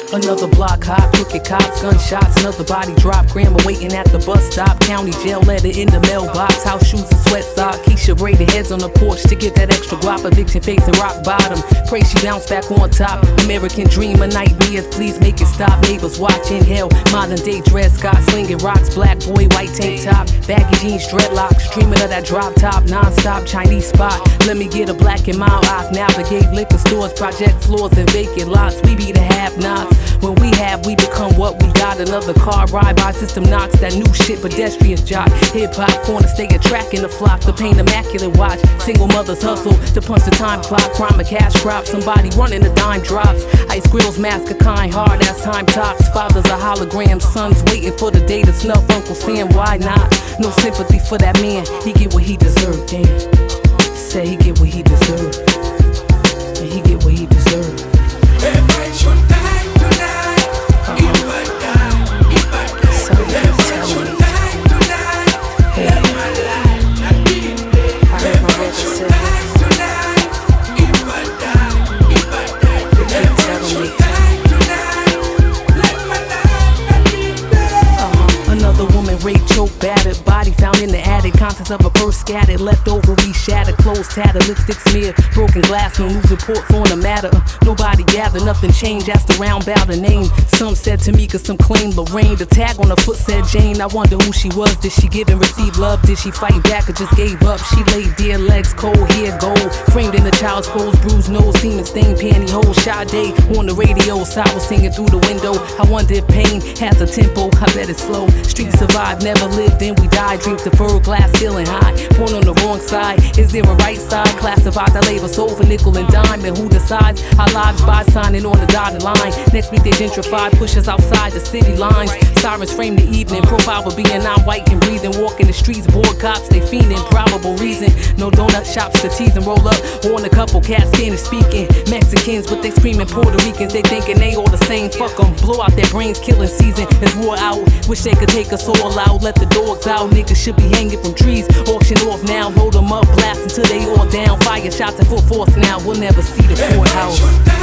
Another block hop, crooked cops, gunshots, another body drop. Grandma waiting at the bus stop. County jail letter in the mailbox. House shoes and sweat socks. Keisha braided heads on the porch to get that extra guap. Eviction facing rock bottom. Pray she bounce back on top. American dream, a nightmare. Please make it stop. Neighbors watching hell. Modern day dress, Scott slinging rocks. Black boy, white tank top. Baggy jeans, dreadlocks. Dreaming of that drop top. Non-stop Chinese spot. Let me get a black and mild off. Navigate liquor stores, project floors and vacant lots. We be the have-nots. When we have, we become what we got. Another car ride by system knocks. That new shit, pedestrians jock. Hip-hop corner, stay attracting the flock. The paint immaculate watch. Single mothers hustle to punch the time clock. Crime a cash crop. Somebody running the dime drops. Ice grills mask a kind hard as time talks. Fathers are holograms. Sons waiting for the day to snuff Uncle Sam. Why not? No sympathy for that man. He get what he deserved. Damn. Say he get what he deserved. And he get what he deserved. If I should die tonight, if I die, if I die, if I should die tonight, let my life not be in vain. If I should die tonight, if I die, if I die, if I should die tonight, let my life not be in vain. Another woman raped, choked, battered, body found in the attic. Contents of a purse scattered, leftover shattered, clothes tattered, lipstick smeared, broken glass, no news reports on the matter. Nobody gathered, nothing changed, asked around about her name. Some said Tamika, some claimed Lorraine. The tag on her foot said Jane. I wonder who she was. Did she give and receive love? Did she fight back or just gave up? She laid dead, legs cold, hair gold, framed in the child's pose, bruised nose, semen stained pantyhose. Sade on the radio, Sour singing through the window. I wonder if pain has a tempo. I bet it's slow. Streets survived, never lived, then we died. Dreams deferred, glass ceiling high, born on the wrong side. Is there a right side? Classifies our labor, soul for nickel and dime. And who decides our lives by signing on the dotted line? Next week they gentrify, push us outside the city lines. Sirens frame the evening, profile for being non-white and breathing. Walking the streets, bored cops, they fiending. Probable reason, no donut shops to tease and roll up. On a couple cats, Spanish speaking. Mexicans, but they screaming Puerto Ricans. They thinking they all the same, fuck them. Blow out their brains, killing season is war out. Wish they could take us all out, let the dogs out. Niggas should be hanging from trees, auction off now. Load them up, blast until they all down. Fire shots at full force now, we'll never see the courthouse.